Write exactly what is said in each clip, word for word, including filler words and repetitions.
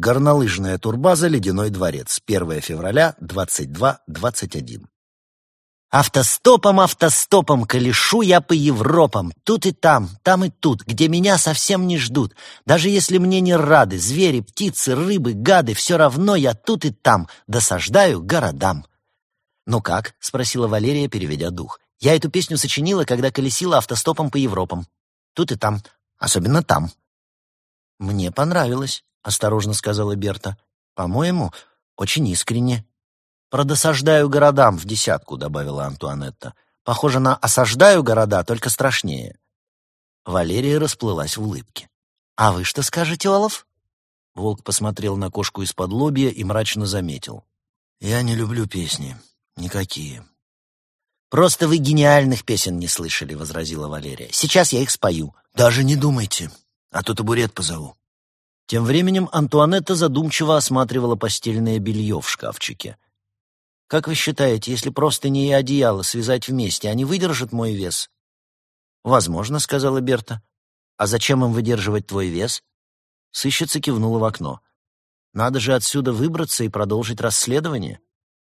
Горнолыжная турбаза «Ледяной дворец», первое февраля, двадцать два двадцать один. Автостопом, автостопом колешу я по Европам, тут и там, там и тут, где меня совсем не ждут. Даже если мне не рады звери, птицы, рыбы, гады, все равно я тут и там досаждаю городам. «Ну как?» — спросила Валерия, переведя дух. «Я эту песню сочинила, когда колесила автостопом по Европам. Тут и там, особенно там». «Мне понравилось», — осторожно сказала Берта. «По-моему, очень искренне». «Про досаждаю городам в десятку», — добавила Антуанетта. «Похоже на осаждаю города, только страшнее». Валерия расплылась в улыбке. «А вы что скажете, Олаф?» Волк посмотрел на кошку из-под лобья и мрачно заметил. «Я не люблю песни. Никакие». «Просто вы гениальных песен не слышали», — возразила Валерия. «Сейчас я их спою». «Даже не думайте, а то табурет позову». Тем временем Антуанетта задумчиво осматривала постельное белье в шкафчике. «Как вы считаете, если простыни и одеяло связать вместе, они выдержат мой вес?» «Возможно», — сказала Берта. «А зачем им выдерживать твой вес?» Сыщица кивнула в окно. «Надо же отсюда выбраться и продолжить расследование».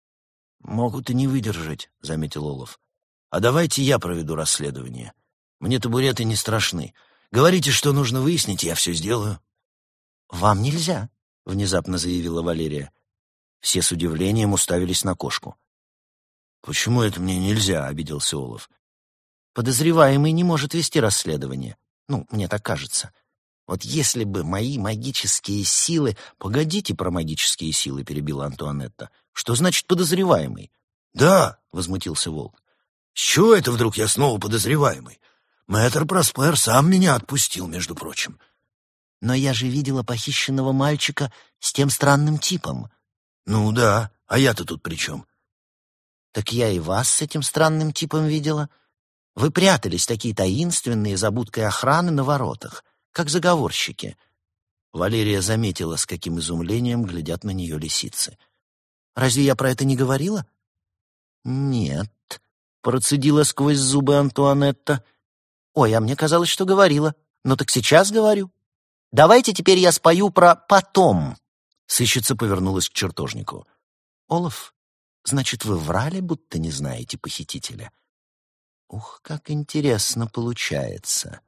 «Могут и не выдержать», — заметил Олаф. «А давайте я проведу расследование. Мне табуреты не страшны. Говорите, что нужно выяснить, я все сделаю». «Вам нельзя», — внезапно заявила Валерия. Все с удивлением уставились на кошку. «Почему это мне нельзя?» — обиделся Олаф. «Подозреваемый не может вести расследование. Ну, мне так кажется. Вот если бы мои магические силы...» «Погодите про магические силы», — перебила Антуанетта. «Что значит подозреваемый?» «Да», — возмутился Волк. «С чего это вдруг я снова подозреваемый? Мэтр Проспер сам меня отпустил, между прочим». «Но я же видела похищенного мальчика с тем странным типом». «Ну да, а я-то тут при чем?» «Так я и вас с этим странным типом видела. Вы прятались такие таинственные за будкой охраны на воротах, как заговорщики». Валерия заметила, с каким изумлением глядят на нее лисицы. «Разве я про это не говорила?» «Нет», — процедила сквозь зубы Антуанетта. «Ой, а мне казалось, что говорила. Ну так сейчас говорю. Давайте теперь я спою про «потом». Сыщица повернулась к чертожнику. «Олаф, значит, вы врали, будто не знаете похитителя? Ух, как интересно получается».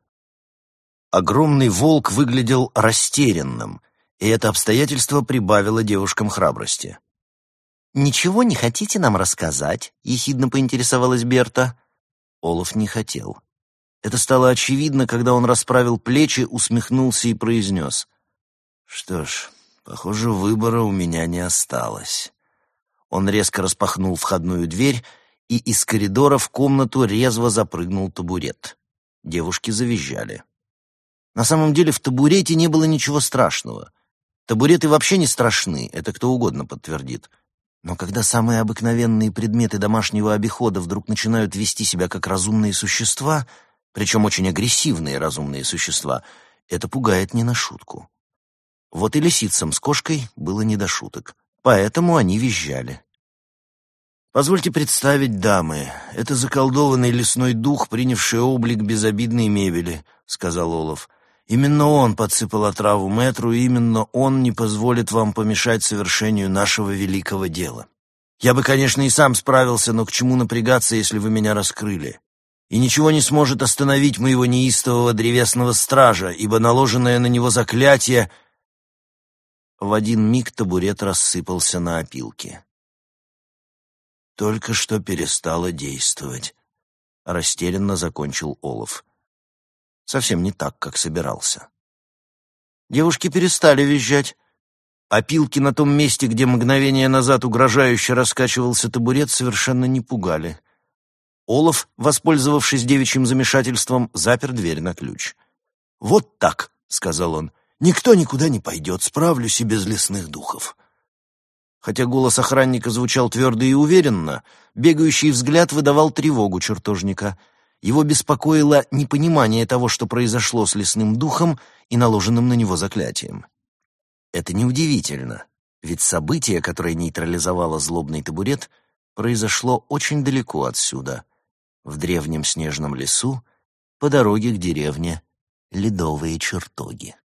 Огромный волк выглядел растерянным, и это обстоятельство прибавило девушкам храбрости. «Ничего не хотите нам рассказать?» — ехидно поинтересовалась Берта. Олаф не хотел. Это стало очевидно, когда он расправил плечи, усмехнулся и произнес. «Что ж, похоже, выбора у меня не осталось». Он резко распахнул входную дверь, и из коридора в комнату резво запрыгнул табурет. Девушки завизжали. На самом деле в табурете не было ничего страшного. Табуреты вообще не страшны, это кто угодно подтвердит. Но когда самые обыкновенные предметы домашнего обихода вдруг начинают вести себя как разумные существа, причем очень агрессивные разумные существа, это пугает не на шутку. Вот и лисицам с кошкой было не до шуток, поэтому они визжали. «Позвольте представить, дамы, это заколдованный лесной дух, принявший облик безобидной мебели», — сказал Олаф. «Именно он подсыпал отраву мэтру, и именно он не позволит вам помешать совершению нашего великого дела. Я бы, конечно, и сам справился, но к чему напрягаться, если вы меня раскрыли? И ничего не сможет остановить моего неистового древесного стража, ибо наложенное на него заклятие...» В один миг табурет рассыпался на опилки. «Только что перестало действовать», — растерянно закончил Олаф. Совсем не так, как собирался. Девушки перестали визжать. Опилки на том месте, где мгновение назад угрожающе раскачивался табурет, совершенно не пугали. Олаф, воспользовавшись девичьим замешательством, запер дверь на ключ. «Вот так», — сказал он, — «никто никуда не пойдет, справлюсь и без лесных духов». Хотя голос охранника звучал твердо и уверенно, бегающий взгляд выдавал тревогу чертожника. Его беспокоило непонимание того, что произошло с лесным духом и наложенным на него заклятием. Это неудивительно, ведь событие, которое нейтрализовало злобный табурет, произошло очень далеко отсюда, в древнем снежном лесу, по дороге к деревне Ледовые чертоги.